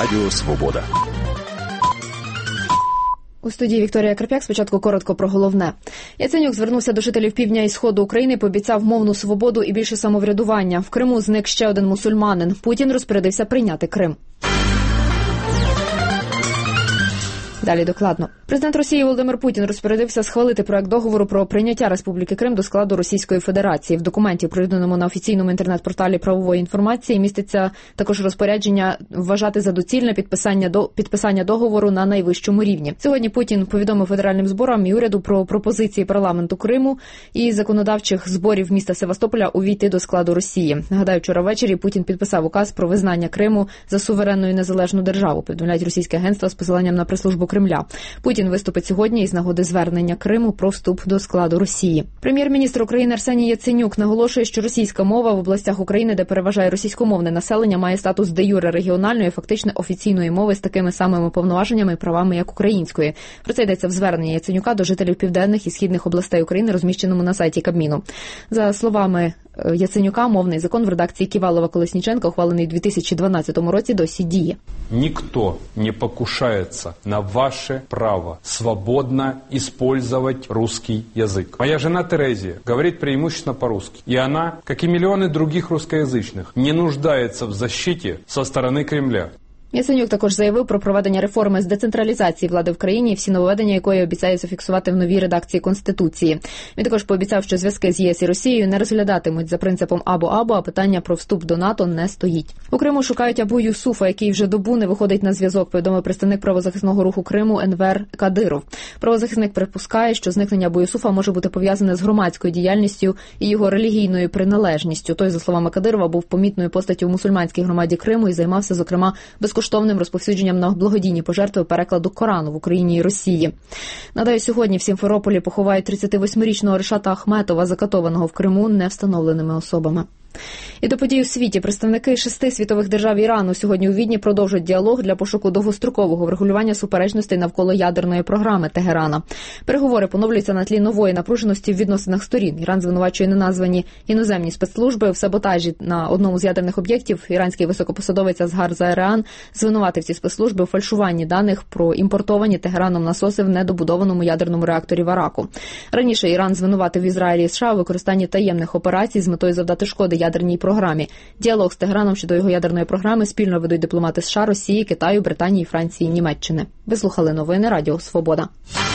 Радіо Свобода. У студії Вікторія Карп'як. Спочатку коротко про головне. Яценюк звернувся до жителів півдня і сходу України, пообіцяв мовну свободу і більше самоврядування. В Криму зник ще один мусульманин. Путін розпорядився прийняти Крим. Далі докладно. Президент Росії Володимир Путін розпорядився схвалити проект договору про прийняття Республіки Крим до складу Російської Федерації. В документі, оприлюдненому на офіційному інтернет-порталі правової інформації, міститься також розпорядження вважати за доцільне підписання договору на найвищому рівні. Сьогодні Путін повідомив федеральним зборам і уряду про пропозиції парламенту Криму і законодавчих зборів міста Севастополя увійти до складу Росії. Нагадаю, вчора ввечері Путін підписав указ про визнання Криму за суверенну і незалежну державу, повідомляють російське агентство з посиланням на прес-службу Кремля. Путін виступить сьогодні із нагоди звернення Криму про вступ до складу Росії. Прем'єр-міністр України Арсеній Яценюк наголошує, що російська мова в областях України, де переважає російськомовне населення, має статус де-юре регіональної, фактично офіційної мови з такими самими повноваженнями і правами, як української. Про це йдеться в зверненні Яценюка до жителів південних і східних областей України, розміщеному на сайті Кабміну. За словами Яценюка, мовний закон в редакції Ківалова-Колесніченка, ухвалений у 2012 році, досі діє. Никто не покушается на ваше право свободно использовать русский язык. Моя жена Терезия говорит преимущественно по-русски. И она, как и миллионы других русскоязычных, не нуждается в защите со стороны Кремля. Яценюк також заявив про проведення реформи з децентралізації влади в країні, всі нововведення якої обіцяє зафіксувати в новій редакції Конституції. Він також пообіцяв, що зв'язки з ЄС і Росією не розглядатимуть за принципом або-або, а питання про вступ до НАТО не стоїть. У Криму шукають Абу Юсуфа, який вже добу не виходить на зв'язок, повідомив представник правозахисного руху Криму Енвер Кадиров. Правозахисник припускає, що зникнення Абу Юсуфа може бути пов'язане з громадською діяльністю і його релігійною приналежністю. Той, за словами Кадирова, був помітною постаттю в мусульманській громаді Криму і займався, зокрема, безкоштовним розповсюдженням на благодійні пожертви перекладу Корану в Україні і Росії. Нагадаю, сьогодні в Сімферополі поховають 38-річного Решата Ахметова, закатованого в Криму невстановленими особами. І до подій у світі. Представники 6 світових держав Ірану сьогодні у Відні продовжать діалог для пошуку довгострокового врегулювання суперечностей навколо ядерної програми Тегерана. Переговори поновлюються на тлі нової напруженості в відносинах сторін. Іран звинувачує неназвані іноземні спецслужби в саботажі на одному з ядерних об'єктів. Іранський високопосадовець Азгар Заереан звинуватив ці спецслужби у фальшуванні даних про імпортовані Тегераном насоси в недобудованому ядерному реакторі в Араку. Раніше Іран звинуватив Ізраїль і США у використанні таємних операцій з метою завдати шкоди ядерній програмі. Діалог з Тегераном щодо його ядерної програми спільно ведуть дипломати США, Росії, Китаю, Британії, Франції і Німеччини. Ви слухали новини Радіо Свобода.